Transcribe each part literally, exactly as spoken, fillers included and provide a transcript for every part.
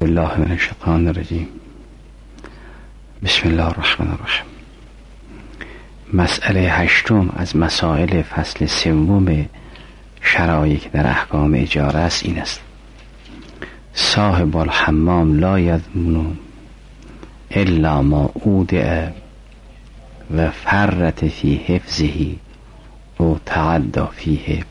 بالله من الشیطان الرجیم. بسم الله الرحمن الرحیم. مسئله هشتم از مسائل فصل سوم شرایعی که در احکام اجاره است این است: صاحب الحمام لا یضمن الا ما اودع و فرط فی حفظه او تعدی فیه.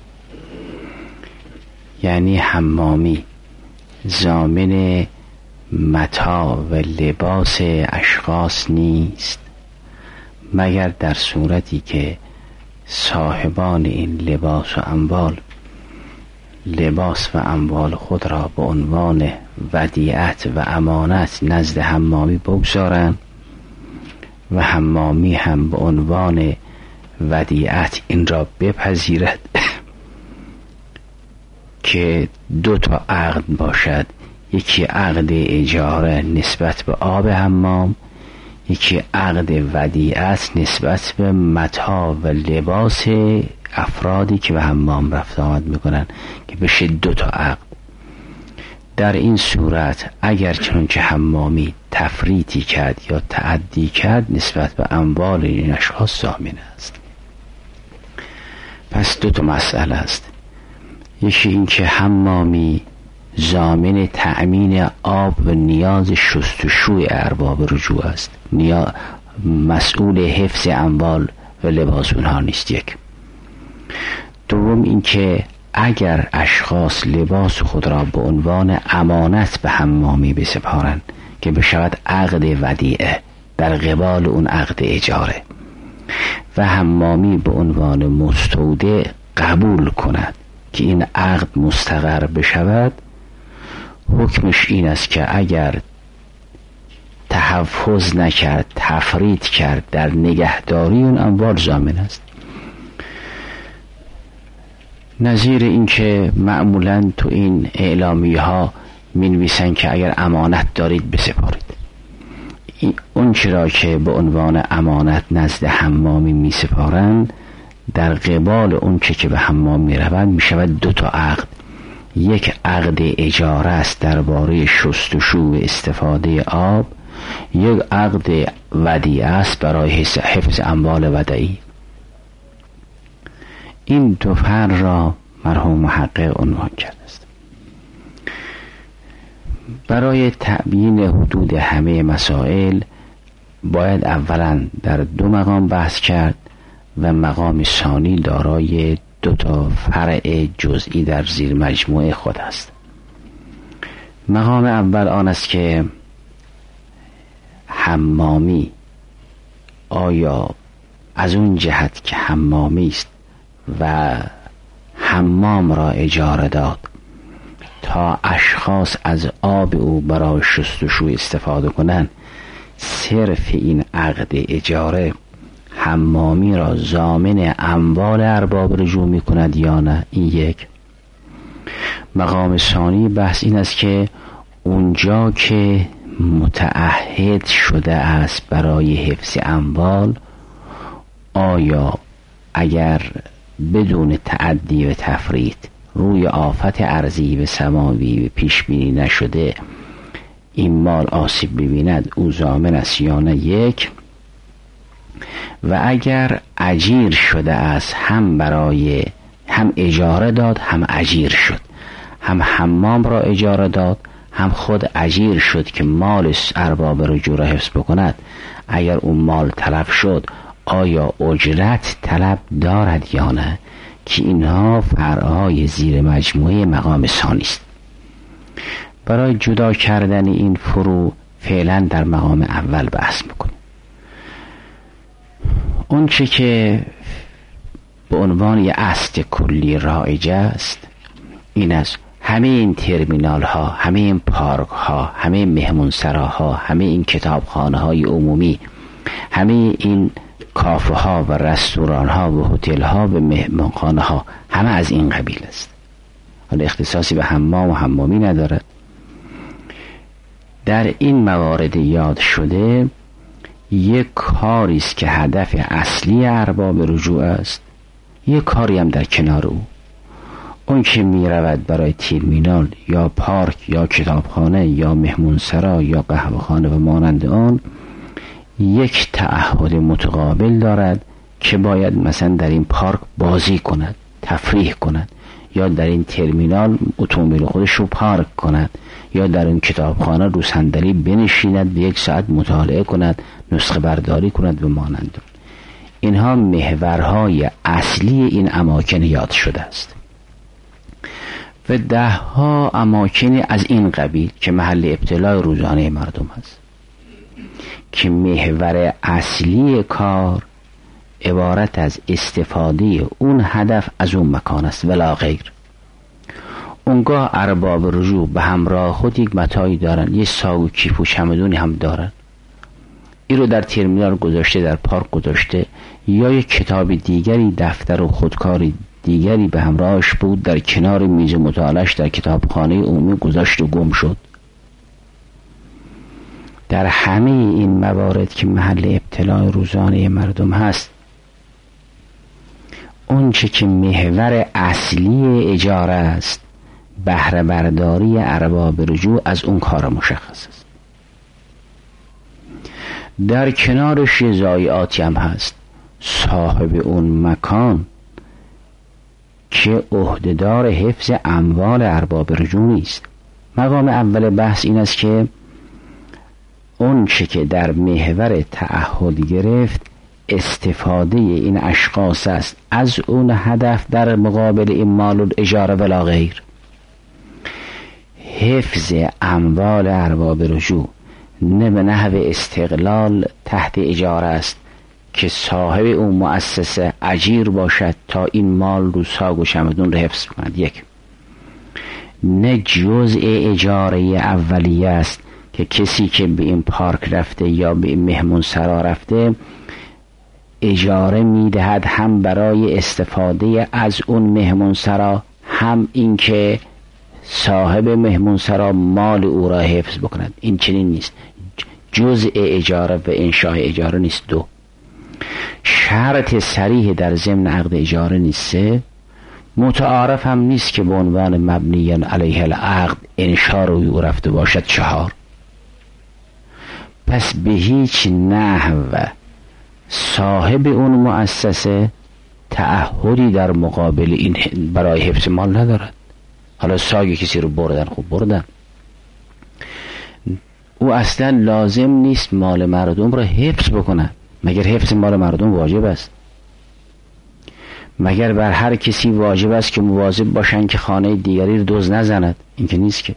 یعنی حمامی ضامن متاع و لباس اشخاص نیست مگر در صورتی که صاحبان این لباس و اموال لباس و اموال خود را به عنوان ودیعت و امانت نزد حمامی بگذارند و حمامی هم به عنوان ودیعت این را بپذیرد که دو تا عقد باشد، یکی عقد اجاره نسبت به آب حمام، یکی عقد ودیعت نسبت به متاع و لباس افرادی که به حمام رفت آمد میکنن که بشه دو تا عقد. در این صورت اگر چنانچه حمامی تفریطی کرد یا تعدی کرد نسبت به اموال این اشخاص ضامن است. پس دو تا مسئله است: یکی این که حمامی ضامن تأمین آب و نیاز شستشوی ارباب رجوع است، نیا مسئول حفظ اموال و لباس اونها نیست. یک. دوم این که اگر اشخاص لباس خود را به عنوان امانت به حمامی بسپارند که بشود عقد ودیعه در قبال اون عقد اجاره و حمامی به عنوان مستودع قبول کند که این عقد مستقر بشود، حکمش این است که اگر تحفظ نکرد، تفریط کرد در نگهداری اون اموال ضامن است. نظیر این که معمولا تو این اعلامیه ها می نویسن که اگر امانت دارید بسپارید، اون چرا که به عنوان امانت نزد حمامی می سپارند در قبال اون چه که به حمام می روند می شود دو تا عقد. یک عقد اجاره است درباره شستشو و استفاده آب، یک عقد ودیعه است برای حفظ اموال ودیعی. این دو فرق را مرحوم محقق عنوان کرده است. برای تبیین حدود همه مسائل باید اولا در دو مقام بحث کرد و مقام ثانی دارای دو تا فرع جزئی در زیر مجموعه خود است. مقام اول آن است که حمامی آیا از اون جهت که حمامی است و حمام را اجاره داد تا اشخاص از آب او برای شستشوی استفاده کنند، صرف این عقد اجاره حمامی را ضامن اموال ارباب رجوع می کند یا نه؟ این یک. مقام ثانی بحث این است که اونجا که متعهد شده است برای حفظ اموال، آیا اگر بدون تعدی و تفریط روی آفت ارضی و سماوی و پیش بینی نشده این مال آسیب ببیند او ضامن است یا نه؟ یک. و اگر اجیر شده است، هم برای هم اجاره داد هم اجیر شد، هم حمام را اجاره داد هم خود اجیر شد که مال ارباب رجوع را حفظ بکند، اگر اون مال تلف شد آیا اجرت طلب دارد یا نه؟ که اینها فرعهای زیر مجموعه مقام ثانی است. برای جدا کردن این فروع فعلا در مقام اول بحث میکنیم. اون چه که به عنوان یه اصل کلی رایج است این است: همه این ترمینال ها، همه این پارک ها، همه این مهمون سراها، همه این کتابخانه های عمومی، همه این کافه ها و رستوران ها و هتل ها و مهمانخانه ها همه از این قبیل است. حالا اختصاصی به حمام و حمامی ندارد. در این موارد یاد شده یک کاری است که هدف اصلی ارباب رجوع است، یک کاری هم در کنار او. اون که می رود برای ترمینال یا پارک یا کتابخانه یا مهمونسرا یا قهوه‌خانه و مانند آن، یک تعهد متقابل دارد که باید مثلا در این پارک بازی کند، تفریح کند، یا در این ترمینال اتومبیل خودش رو پارک کند، یا در این کتابخانه رو صندلی بنشیند به یک ساعت مطالعه کند، نسخه برداری کند و مانند آن. اینها محورهای اصلی این اماکن یاد شده است و ده ها اماکن از این قبیل که محل ابتلاع روزانه مردم است که محور اصلی کار عبارت از استفاده اون هدف از اون مکان است ولا غیر. اونگاه ارباب رجوع به همراه خود یک متاعی دارن، یه ساگ و کیف و چمدونی هم دارن، این رو در ترمینال گذاشته، در پارک گذاشته، یا یک کتاب دیگری، دفتر و خودکاری دیگری به همراهش بود، در کنار میز مطالعه‌اش در کتابخانه عمومی گذاشت و گم شد. در همه این موارد که محل ابتلاع روزانه مردم هست، اون چه که محور اصلی اجاره است بهره برداری ارباب رجوع از اون کار مشخص است. در کنارش یه ضایعاتی هم هست. صاحب اون مکان که عهدهدار حفظ اموال ارباب رجوع نیست. مقام اول بحث این است که اون چه که در محور تعهد گرفت استفاده این اشخاص است از اون هدف در مقابل این مال و اجاره ولا غیر. حفظ اموال ارباب رجوع نه به نحو استقلال تحت اجاره است که صاحب اون مؤسسه اجیر باشد تا این مال رو ساگ و چمدون رو حفظ کند، یک. نه جزء اجاره اولیه است که کسی که به این پارک رفته یا به این مهمون سرا رفته اجاره میدهد هم برای استفاده از اون مهمون سرا، هم این که صاحب مهمون سرا مال او را حفظ بکند. این چنین نیست، جزء اجاره و انشاء اجاره نیست. دو، شرط صریح در ضمن عقد اجاره نیست. سه، متعارف هم نیست که به عنوان مبنی علیه العقد انشاء روی او رفته باشد. چهار، پس به هیچ نحو صاحب اون مؤسسه تعهدی در مقابل این برای حفظ مال ندارد. حالا ساگ کسی رو بردن، خوب بردن، او اصلا لازم نیست مال مردم رو حفظ بکنه. مگر حفظ مال مردم واجب است؟ مگر بر هر کسی واجب است که مواظب باشن که خانه دیگری رو دزد نزند؟ این که نیست که.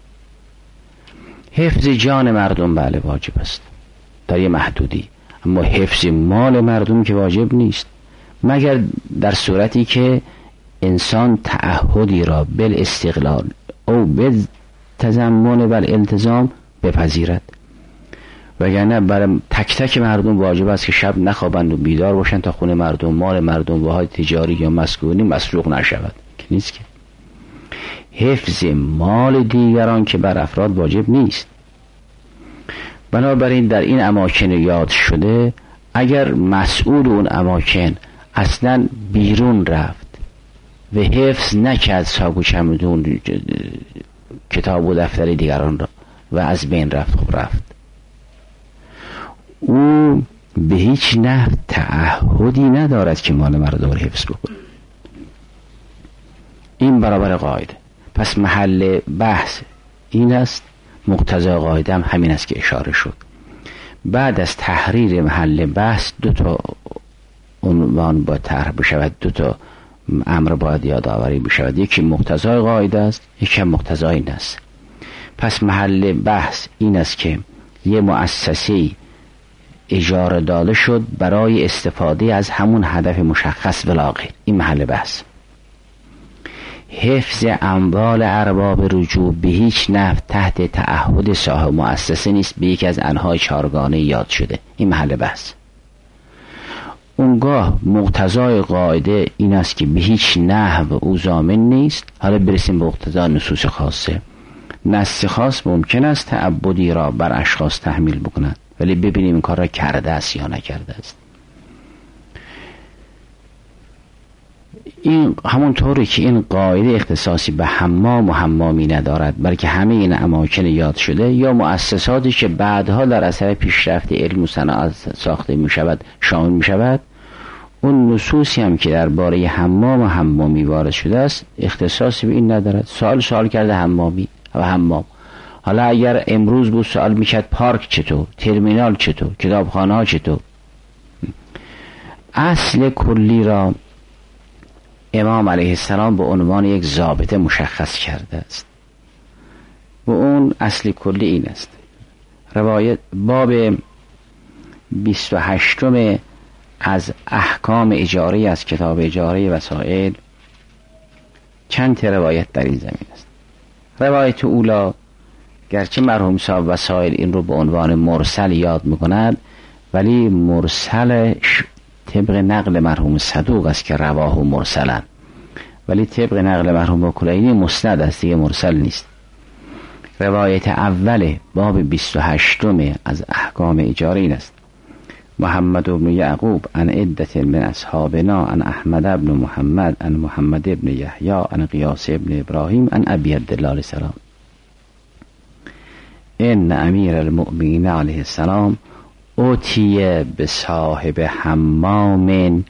حفظ جان مردم بله واجب است در یه محدودی، اما حفظ مال مردم که واجب نیست، مگر در صورتی که انسان تعهدی را بل استقلال او بل تضمن و التزام بپذیرد. وگرنه برای تک تک مردم واجب است که شب نخوابند و بیدار باشند تا خونه مردم، مال مردم، واحد تجاری یا مسکونی مسروق نشود، که نیست که. حفظ مال دیگران که بر افراد واجب نیست. بنابراین در این اماکن یاد شده اگر مسئول اون اماکن اصلا بیرون رفت و حفظ نکرد ساگ و چمدون کتاب و دفتر دیگران را و از بین رفت، خب رفت، او به هیچ نحو تعهدی ندارد که مال مردم را حفظ بکنه. این برابر قاعده. پس محل بحث این است، مقتضی قاعده هم همین است که اشاره شد. بعد از تحریر محل بحث دو تا عنوان با طرح بشود، دو تا امر باید یادآوری بشود. یکی مقتضی قاعده است، یکی مقتضی این است. پس محل بحث این است که یه مؤسسه اجاره داده شد برای استفاده از همون هدف مشخص ولا غیر. این محل بحث. حفظ اموال ارباب رجوع به هیچ نحو تحت تعهد صاحب مؤسسه نیست، به یک از انواع چهارگانه یاد شده. این محل بحث. اونگاه مقتضای قاعده این است که به هیچ نحو او ضامن نیست. حالا برسیم به مقتضای نصوص خاصه. نص خاص ممکن است تعبدی را بر اشخاص تحمیل بکنند، ولی ببینیم این کار را کرده است یا نکرده است. این همونطوری که این قاعده اختصاصی به حمام و حمامی ندارد، بلکه همه این اماکن یاد شده یا مؤسساتی که بعدها در اثر پیشرفت علم و صنعت ساخته می شود شامل می شود، اون نصوصی هم که درباره حمام و حمامی وارد شده است اختصاصی به این ندارد. سوال سوال کرده حمامی و حمام. حالا اگر امروز بود سوال میکرد پارک چطور، ترمینال چطور، کتابخانه ها چطور. اصل کلی را امام علیه السلام به عنوان یک ضابطه مشخص کرده است و اون اصل کلی این است. روایت باب بیست و هشتم از احکام اجاره از کتاب اجاره وسائل چند تا روایت در این زمین است. روایت اولا گرچه مرحوم صاحب وسائل این رو به عنوان مرسل یاد میکند، ولی مرسلش طبق نقل مرحوم صدوق است که رواه و مرسلن، ولی طبق نقل مرحوم کلینی مسند است، دیگه مرسل نیست. روایت اول باب بیست و هشتم از احکام اجاره این است: محمد بن یعقوب عن عدة من اصحابنا عن احمد بن محمد عن محمد بن یحیی عن قیاس بن ابراهیم عن ابی عبدالله علیه السلام ان امیر المؤمنین علیه السلام اوتیه به صاحب حمام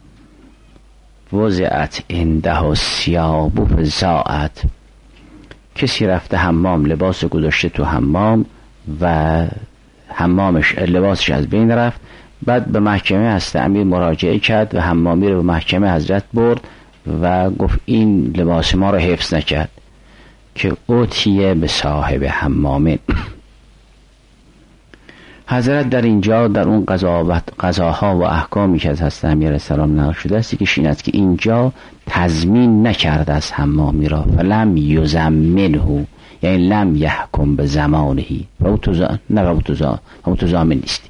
وضعت عنده ثیاب فزاعت. کسی رفته حمام، لباس گذاشته تو حمام و حمامش لباسش از بین رفت، بعد به محکمه هست امیر مراجعه کرد و حمامی رو به محکمه حضرت برد و گفت این لباس ما رو حفظ نکرد، که اوتیه به صاحب حمامه. حضرت در اینجا در اون قضاوت قضاها و احکامی که از حضرت امیر علیه السلام نقل شده است که این است که اینجا تضمین نکرده از حمامی را، فلم یزمنه، یعنی لم یحکم به زمانهی و او تزا... نه و او تزامن نیستی.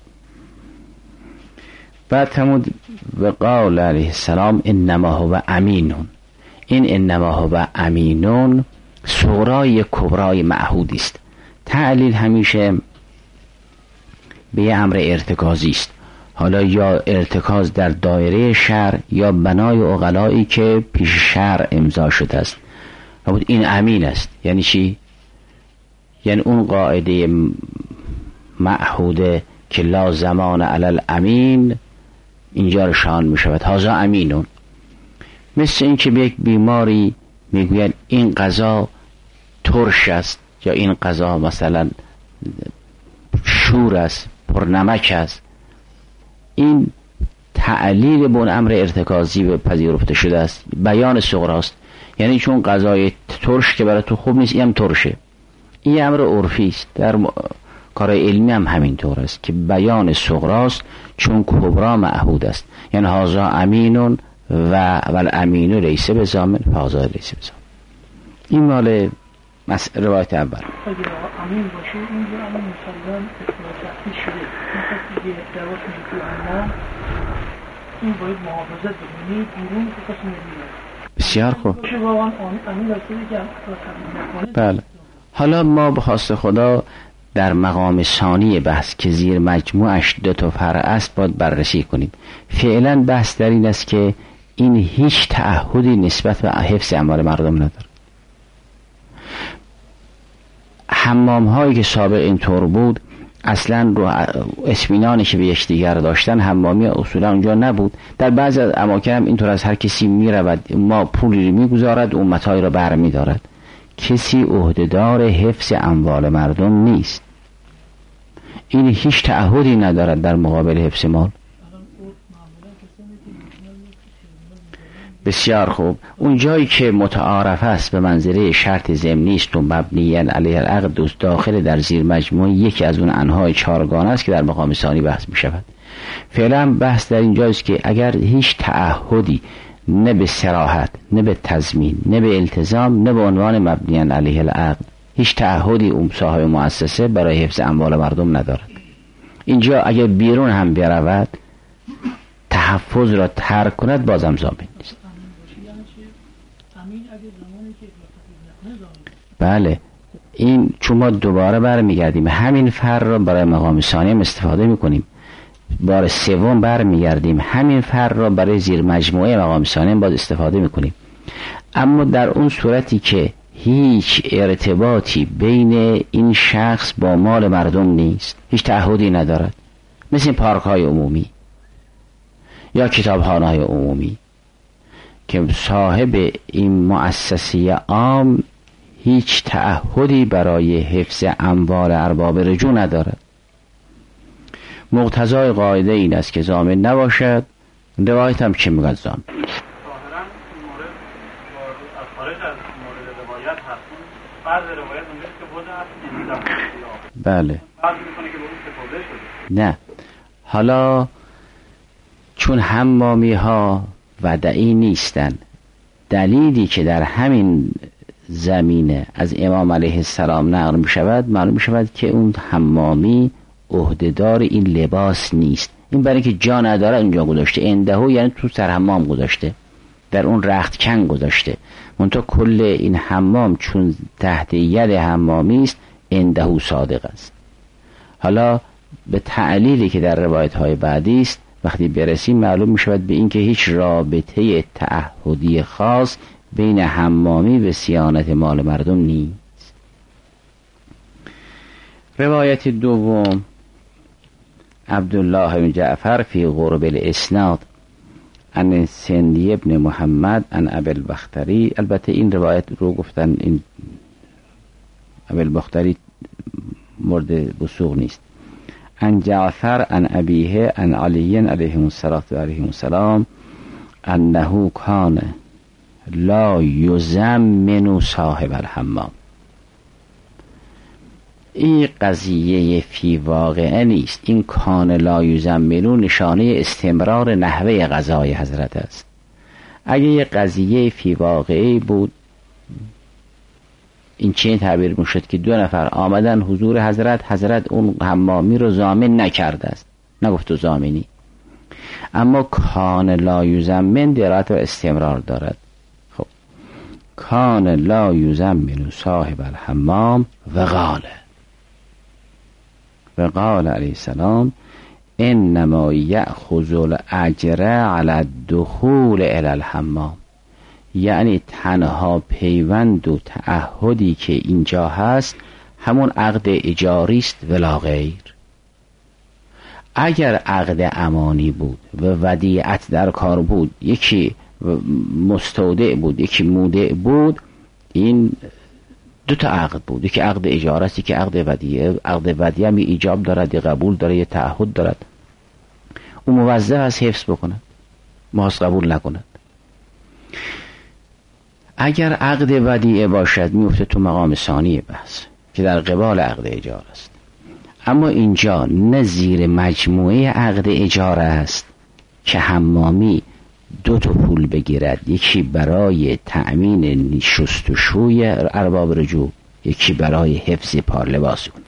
بعد تمود و قال علیه السلام انما هو امینون. این انما هو امینون صغرای کبرای معهودی است. تعلیل همیشه به یه امر ارتکازی است، حالا یا ارتکاز در دایره شرع یا بنای عقلایی که پیش شرع امضا شده است. بود این امین است یعنی چی؟ یعنی اون قاعده معهوده که لا زمان علی الامین اینجا رشان می شود، هذا امینون. مثل این که به یک بیماری میگوید این غذا ترش است یا این غذا مثلا شور است، پرنمک است. این تعلیل به اون امر ارتکازی به پذیرفته شده است، بیان صغراست. یعنی چون غذای ترش که برای تو خوب نیست، این هم ترشه. این امر عرفی است، در کارهای علمی هم همینطور است که بیان صغراست چون کبرا معهود است. یعنی هازا امینون و ول امینو لیس بزامن فازا لیس بزامن. این مال مسئله روایت اول. اگر امین باشه اینجا امین مثلا تحقیق شده این دعوت میشه تو امن این باید محافظت بکنی بیرون که کسی نمیده. بسیار خوب. باشه واقعا امین داشته که بله. حالا ما به خواست خدا در مقام ثانی بحث که زیر مجموعش دو تا فرع است باید بررسی کنیم. فعلا بحث در این است که این هیچ تعهدی نسبت به حفظ اموال مردم نداره. حمام هایی که سابق اینطور بود اصلا رو اطمینانی که به یکدیگر داشتن حمامی اصولا اونجا نبود. در بعضی از اماکن هم اینطور از هر کسی میرود ما پولی میگذارد اون متاعی را برمی دارد. کسی عهدهدار حفظ اموال مردم نیست. این هیچ تعهدی ندارد در مقابل حفظ مال. بسیار خوب. اون جایی که متعارف است به منزله شرط ضمنی است و مبنی علیه العقد دوست داخل در زیر مجموعه یکی از اون انواع چهارگانه است که در مقام ثانی بحث می شود. فعلا بحث در اینجا است که اگر هیچ تعهدی نه به صراحت نه به تضمین نه به التزام نه به عنوان مبنی علیه العقد هیچ تعهدی اون صاحب مؤسسه برای حفظ اموال مردم ندارد، اینجا اگر بیرون هم برود تحفظ را ترک کند بازم ضامن نیست. بله این چون ما دوباره برمیگردیم همین فر را برای مقام ثانی استفاده میکنیم، بار سوم برمیگردیم همین فر را برای زیر مجموعه مقام ثانی باز استفاده میکنیم. اما در اون صورتی که هیچ ارتباطی بین این شخص با مال مردم نیست، هیچ تعهدی ندارد، مثل این پارک های عمومی یا کتابخانه های عمومی که صاحب این مؤسسه عام هیچ تعهدی برای حفظ اموال ارباب رجوع ندارد. مقتضای قاعده این است که ضامن نباشد. روایت هم چه میگه؟ ضامن بله. نه، حالا چون حمامی ها ودعی نیستن، دلیلی که در همین زمینه از امام علیه السلام نقل می شود، معلوم می شود که اون حمامی عهدهدار این لباس نیست. این برای که جا نداره اونجا گذاشته، اندهو یعنی تو سر حمام گذاشته، در اون رختکن گذاشته. منتها کل این حمام چون تحت ید حمامی است، اندهو صادق است. حالا به تعلیلی که در روایت های بعدی است وقتی برسیم معلوم می شود به این که هیچ رابطه تعهدی خاص بین حمامی و صیانت مال مردم نیست. روایت دوم، عبدالله بن جعفر فی قرب الاسناد عن سندی ابن محمد عن ابی البختری. البته این روایت رو گفتن این ابی البختری مورد وثوق نیست. عن جعفر عن ابیه عن علی علیه السلام انه کان لا یزمن صاحب الحمام. این قضیه فی واقعه نیست. این کان لا یزمنو نشانه استمرار نحوه قضای حضرت است. اگه یه قضیه فی واقعه بود این چه تعبیر میشد که دو نفر آمدن حضور حضرت، حضرت اون حمامی رو ضامن نکرده است، نگفت تو ضامنی. اما کان لا یزمن درات و استمرار دارد. خب کان لا یزمن صاحب الحمام و قال و قال علیه السلام انما یأخذ الاجر علی الدخول الی الحمام. یعنی تنها پیوند و تعهدی که اینجا هست همون عقد اجاری است ولا غیر. اگر عقد امانی بود و ودیعت در کار بود، یکی مستودع بود یکی مودع بود، این دو تا عقد بود، یکی عقد اجاره است یکی عقد ودیعه. عقد ودیعه می ایجاب دارد، یه قبول داره، یه تعهد دارد. اون موظف است حفظ بکنه، ماست قبول نکند. اگر عقد ودیعه باشد میفته تو مقام ثانی بحث که در قبال عقد اجاره است. اما اینجا نه زیر مجموعه عقد اجاره است که حمامی دو تا پول بگیرد، یکی برای تأمین شستشوی ارباب رجوع، یکی برای حفظ پار لباس اون.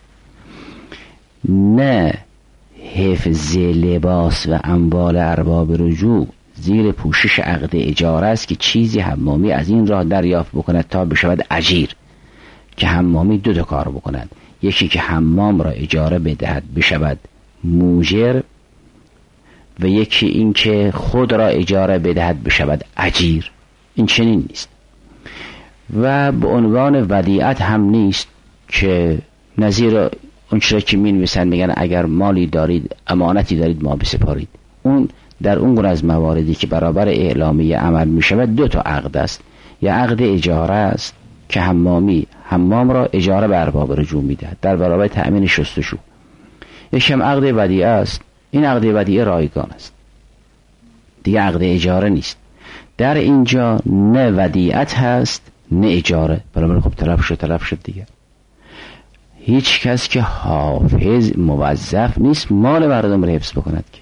نه حفظ لباس و اموال ارباب رجوع زیر پوشش عقد اجاره است که چیزی حمامی از این راه دریافت بکند تا بشود اجیر، که حمامی دو تا کار بکند، یکی که حمام را اجاره بدهد بشود موجر و یکی این که خود را اجاره بدهد بشود اجیر. این چنین نیست و به عنوان ودیعت هم نیست که نظیر اون چرا که می نویسن میگن اگر مالی دارید امانتی دارید ما بسپارید. اون در اون گونه از مواردی که برابر اعلامیه عمل می شود دو تا عقد است. یا عقد اجاره است که حمامی حمام را اجاره به ارباب رجوع میدهد در برابر تأمین شستشو. یکی هم عقد ودیعه است. این عقد ودیعه رایگان است، دیگه عقد اجاره نیست. در اینجا نه ودیعت هست نه اجاره، برابر خب طرف شد طرف شد دیگه. هیچ کس که حافظ موظف نیست مال مردم را حفظ بکند که.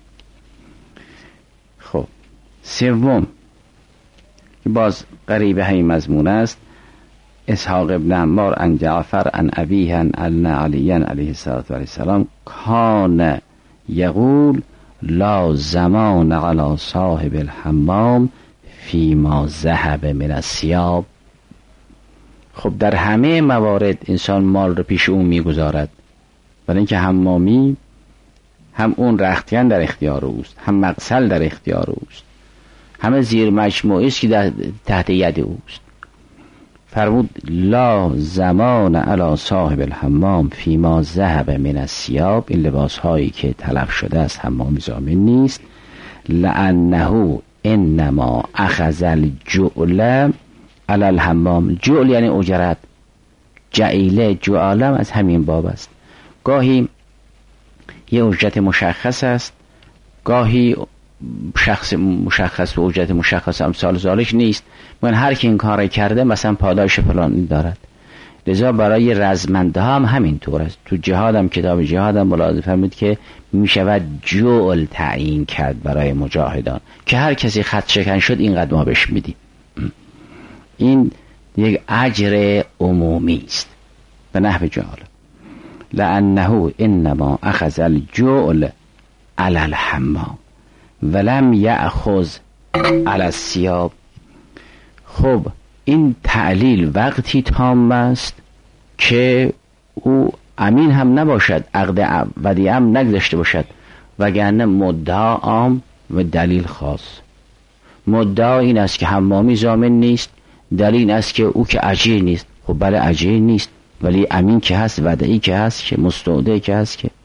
خب سوم باز قریب همین مضمون است. اسحاق ابن عمار عن جعفر عن ابیه عن علی علیه السلام کان یقول لا زمان علی صاحب الحمام فیما ذهب من الثياب. خب در همه موارد انسان مال رو پیش اون میگذارد، برای اینکه حمامی هم اون رختکن در اختیار اوست، هم مغسل در اختیار اوست، همه زیر مجموعه است که تحت ید اوست. فرمود لا زمان علی صاحب الحمام فیما ذهب من الثیاب، این لباس هایی که تلف شده است حمامی ضامن نیست. لانه انما اخذ الجعل علی الحمام، جعل یعنی اجرت، جعیله جعالم از همین باب است. گاهی یه اجرت مشخص است، گاهی شخص مشخص و اجرت مشخص امثال ذالک نیست. من هر کی این کار کرده مثلا پاداش فلان دارد. لذا برای رزمنده ها هم همین طور است. تو جهاد هم کتاب جهاد هم ملاحظه فرمود که می شود جعل تعیین کرد برای مجاهدان که هر کسی خط شکن شد اینقدر ما بهش میدیم. این یک اجر عمومی است به نحو جعل. لانه انما اخذ الجعل علی الحمام ولم یأخذ علی الثیاب. خب این تعلیل وقتی تام است که او امین هم نباشد، عقد ودیعه هم نگذاشته باشد، وگرنه مدعا عام و دلیل خاص. مدعا این است که حمامی ضامن نیست، دلیل این است که او که اجیر نیست. خب بله اجیر نیست ولی امین که هست، ودیعی که هست، که مستودع که هست. که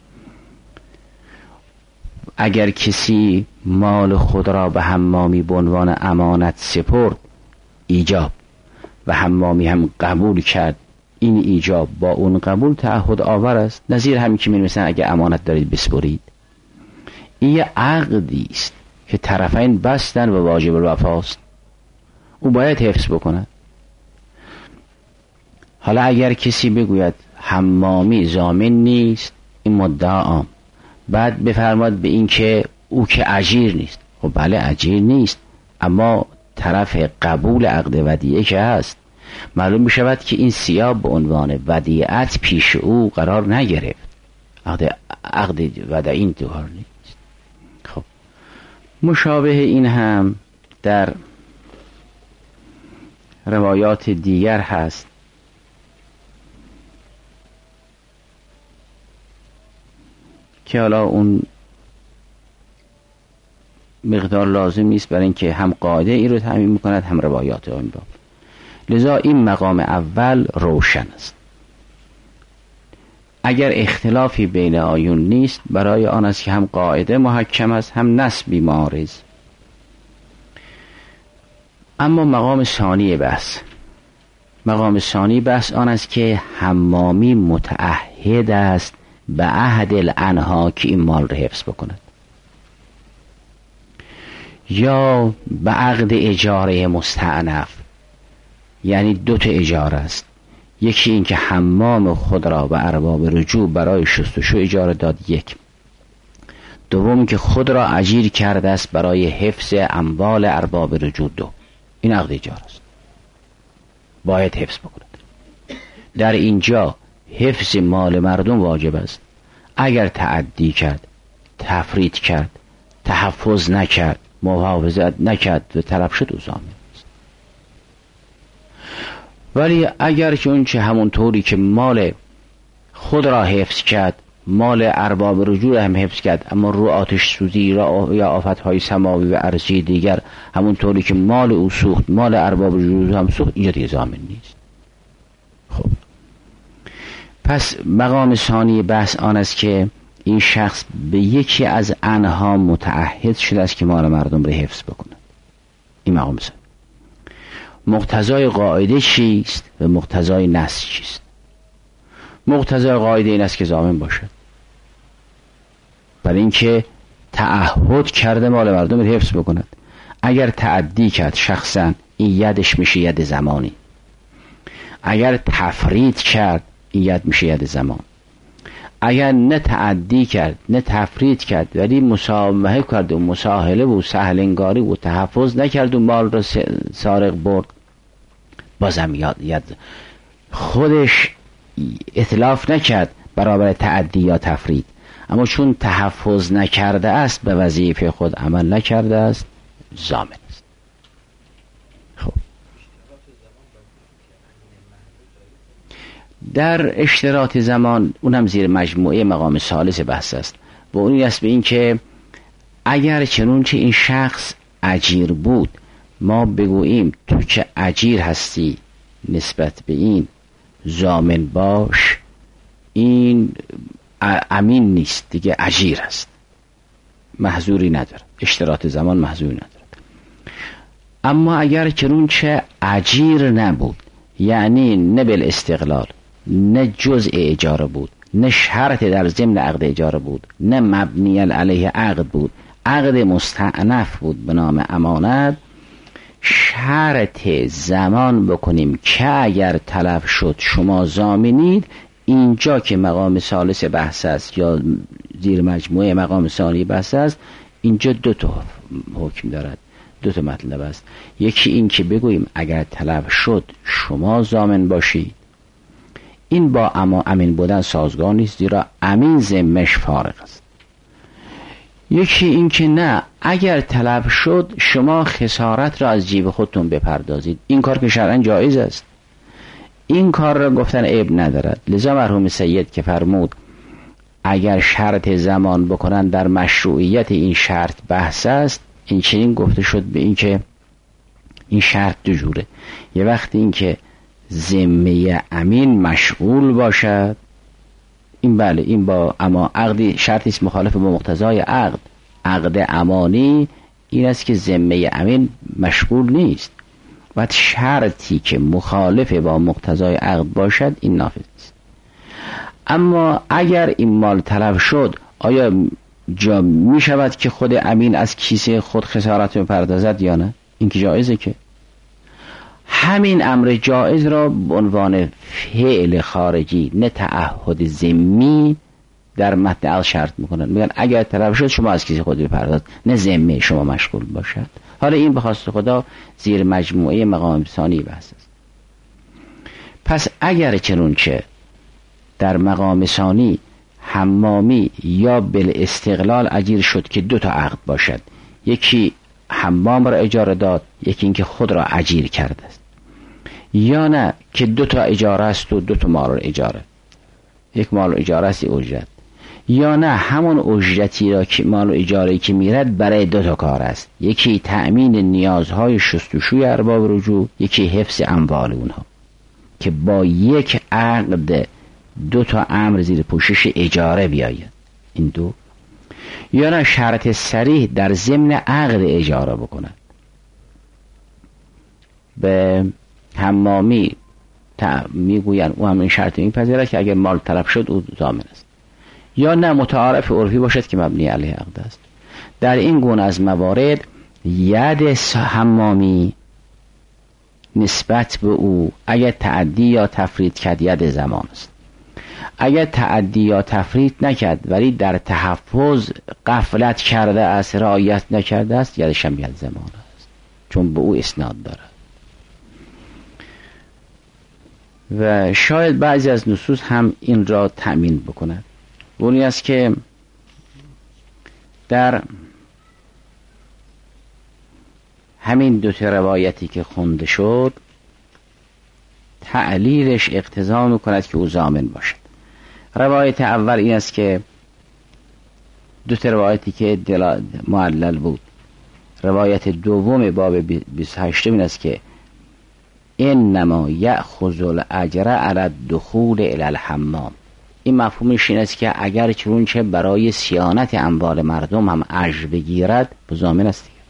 اگر کسی مال خود را به حمامی به عنوان امانت سپرد ایجاب و حمامی هم قبول کرد، این ایجاب با اون قبول تعهد آور است. نظیر همین که می مثلا اگه امانت دارید بسپرید، این یه عقدی است که طرفین بستن و واجب الوفاست، او باید حفظ بکند. حالا اگر کسی بگوید حمامی ضامن نیست، این مدعا عام، بعد بفرماد به این که او که اجیر نیست. خب بله اجیر نیست، اما طرف قبول عقد ودیعه که هست، معلوم می شود که این ثیاب به عنوان ودیعت پیش او قرار نگرفت. عقد عقد ودیعه این طور نیست. خب مشابه این هم در روایات دیگر هست که حالا اون مقدار لازم نیست برای اینکه هم قاعده ای رو تعمیم میکند هم روایات این باب. لذا این مقام اول روشن است. اگر اختلافی بین آیون نیست، برای آن است که هم قاعده محکم است هم نسبی معارض. اما مقام ثانی بحث مقام ثانی بحث آن است که حمامی متعهد است به عهد الانها که این مال رو حفظ بکند، یا به عقد اجاره مستعنف. یعنی دو تا اجاره است، یکی این که حمام خود را به ارباب رجوع برای شستشو اجاره داد، یک. دوم که خود را اجیر کرده است برای حفظ اموال ارباب رجوع، دو. این عقد اجاره است، باید حفظ بکند. در اینجا حفظ مال مردم واجب است. اگر تعدی کرد، تفرید کرد، تحفظ نکرد، محافظت نکرد و طلب شد، او ضامن است. ولی اگر که اون چه همون طوری که مال خود را حفظ کرد، مال ارباب رجوع هم حفظ کرد، اما رو آتش سوزی را یا آفتهای سماوی و ارضی دیگر همون طوری که مال او سوخت، مال ارباب رجوع هم سوخت، اینجا دیگه ضامن نیست. خب پس مقام ثانی بحث آن است که این شخص به یکی از انها متعهد شده است که مال مردم را حفظ بکند. این مقام ثانی. مقتضای قاعده چیست و مقتضای نص چیست؟ مقتضای قاعده این است که ضامن باشد، برای اینکه تعهد کرده مال مردم را حفظ بکند. اگر تعدی کرد شخصا، این یدش میشه ید زمانی. اگر تفرید کرد، این ید میشه ید زمان. اگر نه تعدی کرد نه تفرید کرد ولی مسامحه کرد و مساهله و سهلنگاری و تحفظ نکرد و مال را سارق برد، بازم یاد ید خودش اتلاف نکرد برابر تعدی یا تفرید، اما چون تحفظ نکرده است، به وظیفه خود عمل نکرده است، ضامن است. خب در اشتراط زمان، اونم زیر مجموعه مقام ثالث بحث است، و اون است به این که اگر چنونچه این شخص اجیر بود ما بگوییم تو که اجیر هستی نسبت به این ضامن باش، این امین نیست دیگه، اجیر هست، محظوری نداره، اشتراط زمان محظوری نداره. اما اگر کرون چه اجیر نبود، یعنی نه بالاستقلال، نه جزء اجاره بود، نه شرط در ضمن عقد اجاره بود، نه مبنی علیه عقد بود، عقد مستأنف بود به نام امانت، شرط زمان بکنیم که اگر تلف شد شما ضامنید، اینجا که مقام ثالث بحث است یا زیر مجموعه مقام ثانی بحث است، اینجا دو تا حکم دارد، دو تا مطلب است. یکی این که بگوییم اگر تلف شد شما ضامن باشید، این با اما امین بودن سازگار نیست، زیرا امین ذمش فارغ است. یکی این که نه، اگر تلف شد شما خسارت را از جیب خودتون بپردازید، این کار که شرعاً جایز است، این کار را گفتن عیب ندارد. لذا مرحوم سید که فرمود اگر شرط زمان بکنن در مشروعیت این شرط بحث است، این چنین گفته شد به این که این شرط دو جوره. یه وقتی این که ذمه امین مشغول باشد، این بله، این با اما عقدی شرطی است مخالف با مقتضای عقد. عقد امانی این است که ذمه امین مشغول نیست، و شرطی که مخالف با مقتضای عقد باشد این نافذ است. اما اگر این مال تلف شد، آیا جا می شود که خود امین از کیسه خود خسارت بپردازد یا نه؟ این که جایزه. که همین امر جایز را به عنوان فعل خارجی نه تعهد ذمی در متن عقد شرط میکنن، میگن اگر تلف شد شما از کیسه خود بپرداز، نه ذمه شما مشغول باشد. حالا این به خواست خدا زیر مجموعه مقام ثانی بحث است. پس اگر چنونچه در مقام ثانی حمامی یا بالاستقلال اجیر شد که دو تا عقد باشد، یکی حمام را اجاره داد، یکی اینکه خود را اجیر کرده است، یا نه که دو تا اجاره است و دو تا مال اجاره، یک مال اجاره است اجرت، یا نه همون اجرتی را که مال اجاره که میرد برای دو تا کار است، یکی تأمین نیازهای شستشوی ارباب رجوع، یکی حفظ اموال اونها، که با یک عقد دو تا امر زیر پوشش اجاره بیاید. این دو. یا نه شرط صریح در ضمن عقد اجاره بکند. به حمامی میگوین او هم این شرط میپذیرد که اگر مال تلف شد او ضامن است، یا نه متعارف عرفی باشد که مبنی علیه عقد است. در این گونه از موارد ید حمامی نسبت به او اگر تعدی یا تفرید کرد ید زمان است. اگر تعدی یا تفرید نکرد ولی در تحفظ غفلت کرده است، رعایت نکرده است، یدش هم ید زمان است، چون به او اسناد دارد. و شاید بعضی از نصوص هم این را تأمین بکند. اونی است که در همین دو تا روایتی که خونده شد تعلیلش اقتضا میکند که او ضامن باشد. روایت اول این است که دو تا روایتی که معلل بود. روایت دوم باب بیست و هشت این است که انما یأخذ الاجر علی الدخول الی الحمام. این مفهومش این است که اگر چونچه برای صیانت اموال مردم هم اجر بگیرد ضامن است دیگه.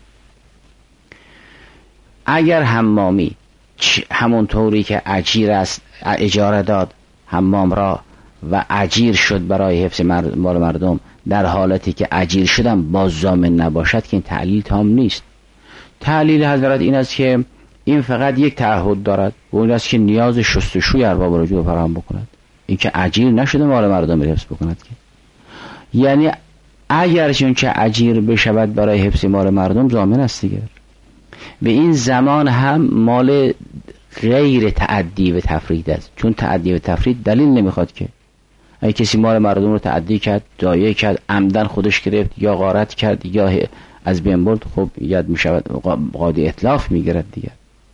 اگر حمامی همون طوری که اجیر است اجاره داد حمام را و اجیر شد برای حفظ مال مردم، در حالتی که اجیر شدن باز ضامن نباشد، که این تعلیل تام نیست. تعلیل حضرت این است که این فقط یک تعهد دارد و اون است که نیاز شستشوی ارباب رجوع فراهم بکند، این که اجیر نشده مال مردم حفظ بکند. که یعنی اگر چون که اجیر بشود برای حفظ مال مردم ضامن است دیگه. به این زمان هم مال غیر تعدی و تفرید است، چون تعدی و تفرید دلیل نمیخواد. که اگه کسی مال مردم رو تعدی کرد، ضایع کرد، عمدن خودش گرفت یا غارت کرد یا از بین برد، خب ید میشود قاضی اتلاف میگیرد دیگه.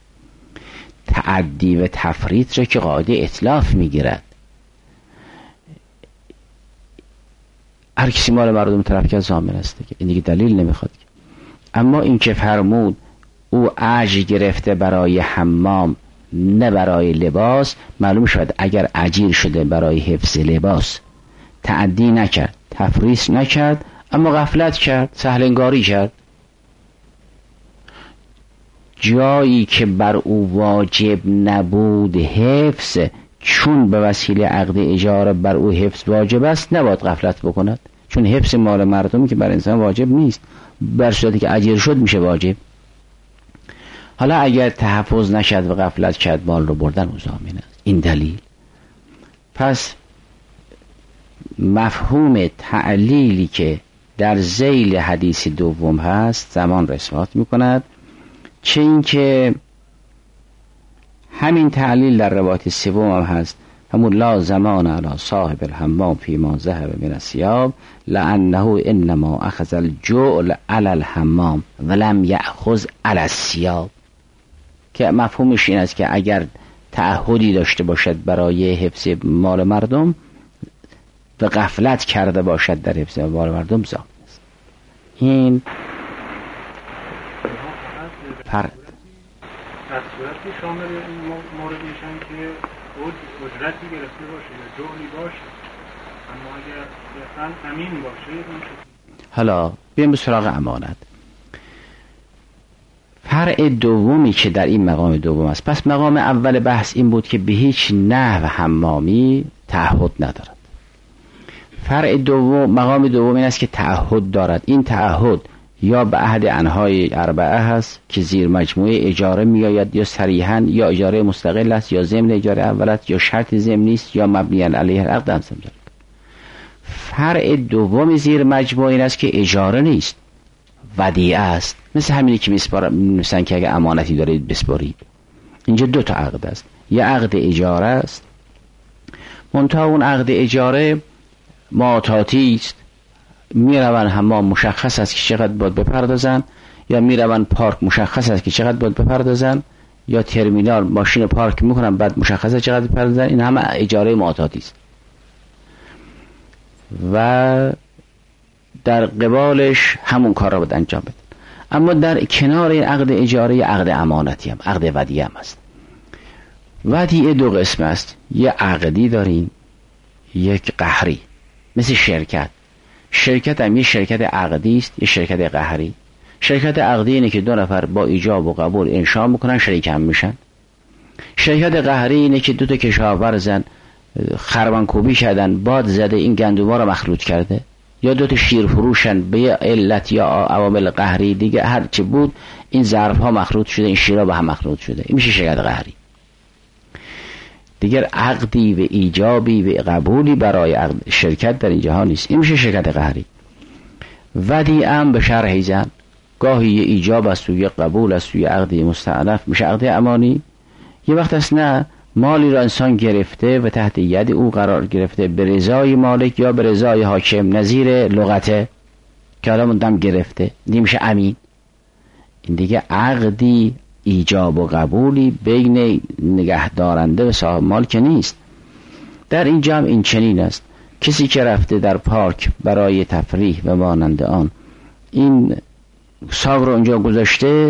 تعدی و تفرید را که قاضی اتلاف میگیرد، هر کسی مال مردم تلف کرد ضامن است دیگه. این دیگه دلیل نمیخواد. اما این که فرمود او اجر گرفته برای حمام نه برای لباس، معلوم شد اگر اجیر شده برای حفظ لباس تعدی نکرد، تفریط نکرد، اما غفلت کرد، سهلنگاری کرد، جایی که بر او واجب نبود حفظ، چون به وسیله عقد اجاره بر او حفظ واجب است، نباید غفلت بکند، چون حفظ مال مردمی که بر انسان واجب نیست، بر صورتی که اجیر شد میشه واجب. حالا اگر تحفظ نشد و غفلت کرد، مال رو بردن او ضامن است. این دلیل. پس مفهوم تعلیلی که در ذیل حدیث دوم هست زمان را اثبات میکند، چه این که همین تعلیل در روایت سوم هم هست، همون لا زمان علی صاحب الحمام فی ما ذهب من الثياب لانه انما اخذ الجعل علی الحمام ولم یأخذ علی الثياب، که مفهومش این است که اگر تعهدی داشته باشد برای حفظ مال مردم و غفلت کرده باشد در حفظ مال مردم ضامن است. این فرد در صورتی شامل این مورد میشن که اجرتی گرفته باشه یا جعلی باشه، اما اگر صرفاً امین باشه. حالا بیایم به سراغ امانت. فرع دومی که در این مقام دوم است، پس مقام اول بحث این بود که به هیچ نحو حمامی تعهد ندارد. فرع دوم، مقام دوم این است که تعهد دارد. این تعهد یا به عهد انهای اربعه هست که زیر مجموعه اجاره می آید، یا صریحاً، یا اجاره مستقل است، یا ضمن اجاره اول است، یا شرط ضمنی است، یا مبنی علیه العقد هم دارد. فرع دوم زیر مجموعه این است که اجاره نیست، ودیعه است، مثل همینی که میسپارن که اگه امانتی دارید بسپارید. اینجا دو تا عقد است، یه عقد اجاره است، منتها اون عقد اجاره معطاتی است، میرون حمام مشخص است که چقدر باید بپردازن، یا میرون پارک مشخص است که چقدر باید بپردازن، یا ترمینال ماشین پارک میکنن بعد مشخص است چقدر بپردازن. این همه اجاره معطاتی است. و در قبالش همون کار را باید انجام بدن. اما در کنار این عقد اجاره عقد امانتی هم، عقد ودیعه هم است. ودیعه دو قسم است، یه عقدی داریم، یک قهری، مثل شرکت. شرکت هم یه شرکت عقدی است، یه شرکت قهری. شرکت عقدی اینه که دو نفر با ایجاب و قبول انشاء میکنن، شریک هم میشن. شرکت قهری اینه که دو تا کشاورزن خربانکوبی کردن، باد زده این گندوما رو مخلوط کرده، یا دو تا شیر فروشن به یه علت یا عوامل قهری دیگه هر چی بود این ظرف ها مخلوط شده، این شیرها به هم مخلوط شده، این میشه شرکت قهری. دیگر عقدی و ایجابی و قبولی برای عقد شرکت در این جهان نیست، این میشه شرکت قهری. ودیعه هم به شرح زن، گاهی یه ایجاب است و یه قبول است و یه عقدی مستعنف، میشه عقد امانی. یه وقت است نه، مالی را انسان گرفته و تحت ید او قرار گرفته به رضای مالک یا به رضای حاکم، نظیر لغته که حالا مندم گرفته، این میشه امین. این دیگه عقدی ایجاب و قبولی بین نگهدارنده و صاحب مال که نیست. در این جمع این چنین است، کسی که رفته در پارک برای تفریح و مانند آن این ساگ رو اونجا گذاشته،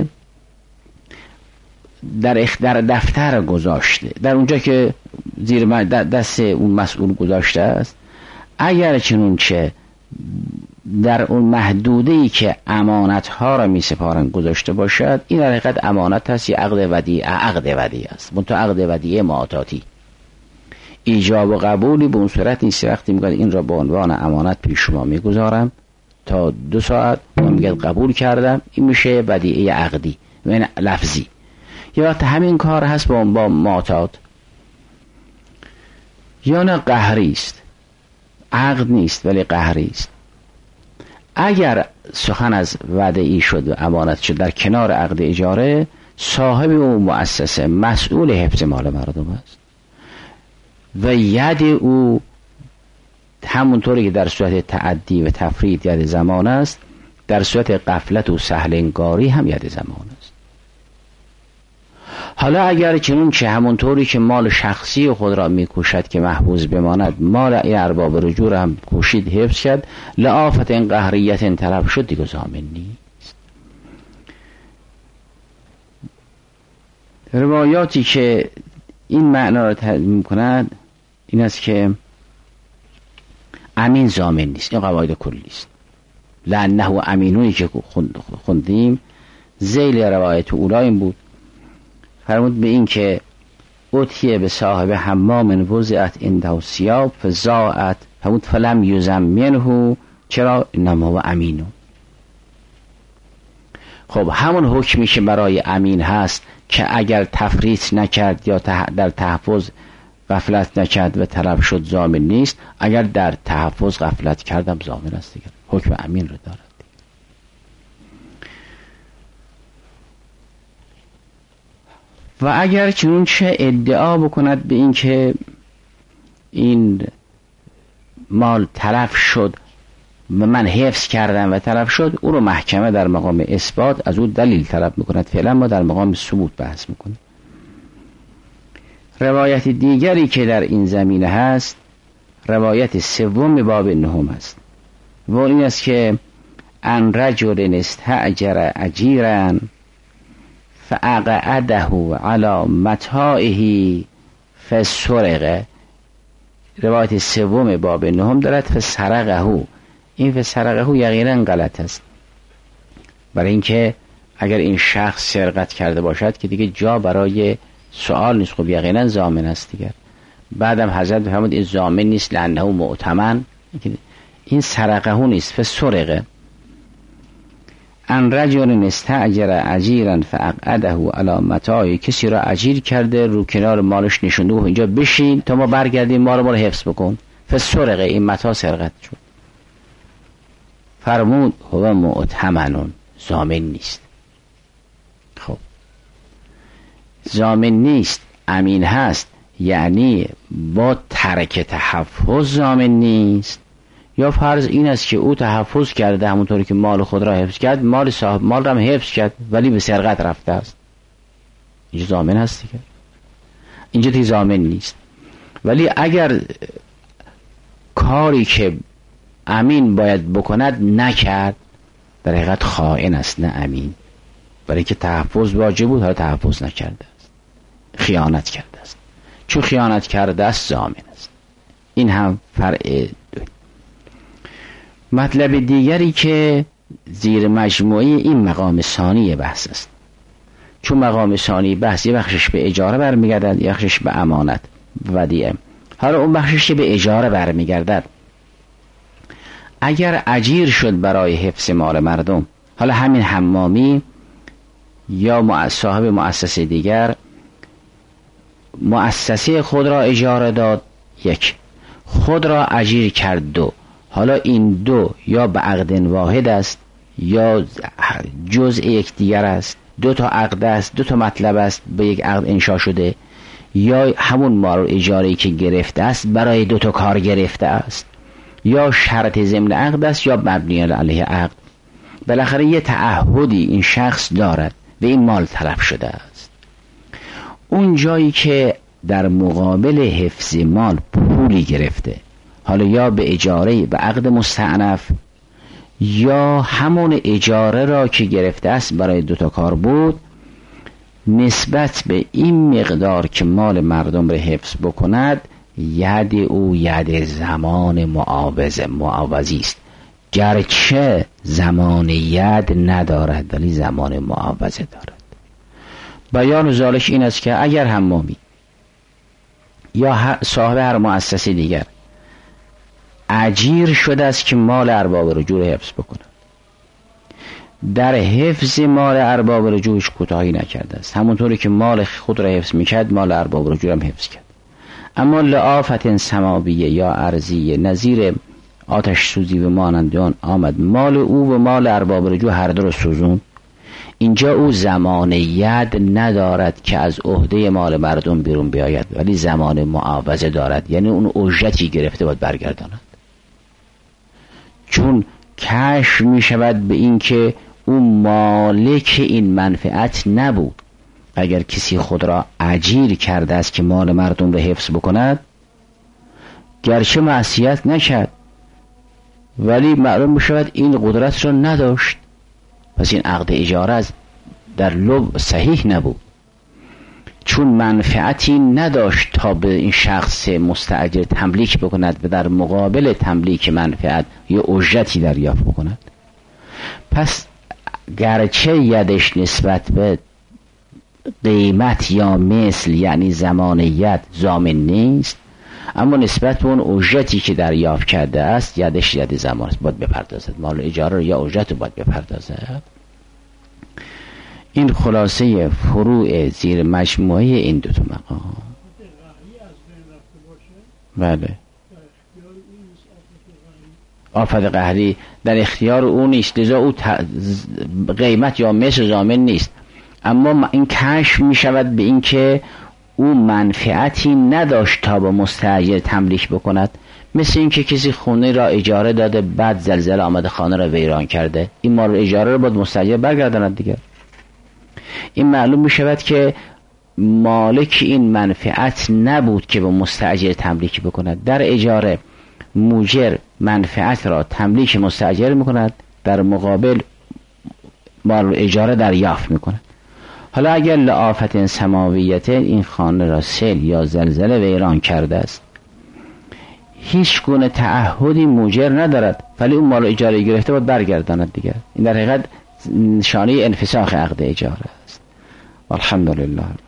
در در دفتر گذاشته، در اونجا که زیر دست اون مسئول گذاشته است، اگر چنون چه در اون محدوده‌ای که امانت‌ها را می‌سپارن گذاشته باشد، این در حقیقت امانت است، یا عقد ودیعه، عقد ودیعه است، منتها عقد ودیعه معطاتی. ایجاب و قبولی به اون صورت نیست. وقتی میگه این را به عنوان امانت پیش شما میگذارم تا دو ساعت، من میگه قبول کردم، این میشه ودیعه عقدی و لفظی. یه وقت همین کار هست با با معطات، یا نه قهری است، عقد نیست ولی قهری است. اگر سخن از وعده شد و امانت شد در کنار عقد اجاره، صاحب اون مؤسسه مسئول حفظ مال مردم است و ید او همونطوری که در صورت تعدی و تفرید ید زمان است، در صورت غفلت و سهلنگاری هم ید زمان است. حالا اگر چنون چه همونطوری که مال شخصی خود را میکوشد که محفوظ بماند، مال این ارباب رجوع را هم کوشید حفظ کرد، لآفت این قهریت این طرف شد، دیگه ضامن نیست. روایاتی که این معنا را تضمین کند این است که امین ضامن نیست. این قواعد کلی است. لانه امینونی که خوندیم ذیل روایت اولی این بود. فرمود به این که اتیه به صاحب حمام وضعت عنده ثیاب فزاعت فرمود فلم یزمنه چرا انما هو امینو. خب همون حکمی که برای امین هست که اگر تفریط نکرد یا در تحفظ غفلت نکرد و طلب شد ضامن نیست، اگر در تحفظ غفلت کردم ضامن است دیگر. حکم امین رو دارد. و اگر چنون چه ادعا بکند به این که این مال تلف شد و من حفظ کردم و تلف شد، او رو محکمه در مقام اثبات از او دلیل طلب میکند. فعلا ما در مقام ثبوت بحث میکنیم. روایت دیگری که در این زمینه هست روایت سوم باب نهم است و این است که ان رجل استاجر اجیرا فاقعده علی متاعه فسرق. روایت سوم باب نهم دارد فسرقه. این فسرقه یقینا غلط است، برای اینکه اگر این شخص سرقت کرده باشد که دیگه جا برای سوال نیست. خب یقینا ضامن است دیگر. بعدم حضرت فرمود این ضامن نیست لانه مؤتمن. این سرقه نیست، فسرقه. ان رجل استاجر اجیرا فاقعده علی متاعه، کسی را اجیر کرده رو کنار مالش نشونده و اینجا بشین تا ما برگردیم ما رو ما رو حفظ بکن. فسرقه، این متاع سرقت شد. فرمود هو مؤتمن، ضامن نیست. خب ضامن نیست، امین هست، یعنی با ترک تحفظ ضامن نیست. یا فرض این است که او تحفظ کرده همونطوری که مال خود را حفظ کرد، مال صاحب مال را هم حفظ کرد ولی به سرقت رفته است، اینجا ضامن هست دیگه. اینجا دیگه ضامن نیست. ولی اگر کاری که امین باید بکند نکرد، در حقیقت خائن است نه امین، برای که تحفظ واجب بود حالا تحفظ نکرده است، خیانت کرده است. چون خیانت کرده است ضامن است. این هم فرع دو. مطلب دیگری که زیر مجموعه این مقام ثانی بحث است، چون مقام ثانی بحث یه بخشش به اجاره برمیگردد یه بخشش به امانت ودیعه. حالا اون بخشش به اجاره برمیگردد، اگر اجیر شد برای حفظ مال مردم، حالا همین حمامی یا صاحب مؤسسه دیگر مؤسسه خود را اجاره داد، یک، خود را اجیر کرد، دو، حالا این دو یا به عقد واحد است یا جزء یک دیگر است، دو تا عقد است، دو تا مطلب است به یک عقد انشا شده، یا همون مال اجاره‌ای که گرفته است برای دو تا کار گرفته است، یا شرط ضمن عقد است یا مبنی علیه عقد. بالاخره یه تعهدی این شخص دارد و این مال تلف شده است. اون جایی که در مقابل حفظ مال پولی گرفته، حالا یا به اجاره به عقد مستأنف یا همون اجاره را که گرفته است برای دوتا کار بود، نسبت به این مقدار که مال مردم را حفظ بکند ید او ید زمان معاوضه معاوضی است، گرچه زمان ید ندارد ولی زمان معاوضه دارد. بیان ذالک این است که اگر حمامی یا صاحب هر مؤسسه دیگر اجیر شده است که مال ارباب رجوع حفظ بکنه، در حفظ مال ارباب رجوعش کوتاهی نکرده است، همونطوری که مال خود را حفظ میکرد مال ارباب رجوع هم حفظ کرد. اما لآفت سماویه یا ارضیه نظیر آتش سوزی و مانند آن آمد، مال او و مال ارباب رجوع هر دو را سوزون، اینجا او زمان ید ندارد که از عهده مال مردم بیرون بیاید، ولی زمان معاوضه دارد، یعنی اون اجرتی گرفته باید برگرداند. چون کشف می شود به این که اون مالک این منفعت نبود. اگر کسی خود را اجیر کرده است که مال مردم را حفظ بکند، گرچه معصیت نکرد ولی معلوم می شود این قدرت را نداشت، پس این عقد اجاره از در لب صحیح نبود. چون منفعتی نداشت تا به این شخص مستأجر تملیک بکند و در مقابل تملیک منفعت یا اجرتی دریافت بکند، پس گرچه یدش نسبت به قیمت یا مثل یعنی زمانیت ضامن نیست، اما نسبت به اون اجرتی که دریافت کرده است یدش ید زمان است، باید بپردازد. مال اجاره یا اجرت رو باید بپردازد. این خلاصه فروع زیر مجموعه این دو تا مقام. بله، آفت قهری در اختیار او نیست، لذا او قیمت یا مثل ضامن نیست، اما این کشف می شود به این که او منفعتی نداشت تا با مستأجر تملیک بکند. مثل این که کسی خونه را اجاره داده، بعد زلزله آمده خانه را ویران کرده، این مال اجاره را باید مستأجر برگرداند دیگر. این معلوم می شود که مالک این منفعت نبود که با مستأجر تملیک بکند. در اجاره موجر منفعت را تملیک مستأجر می کند، در مقابل مال اجاره دریافت می کند. حالا اگر لآفت سماویت این خانه را سیل یا زلزله ویران کرده است، هیچ گونه تعهدی موجر ندارد، ولی اون مال اجاره گرفته باید برگرداند دیگر. این در حقیقت نشانه انفساخ عقد اجاره است. والحمدلله.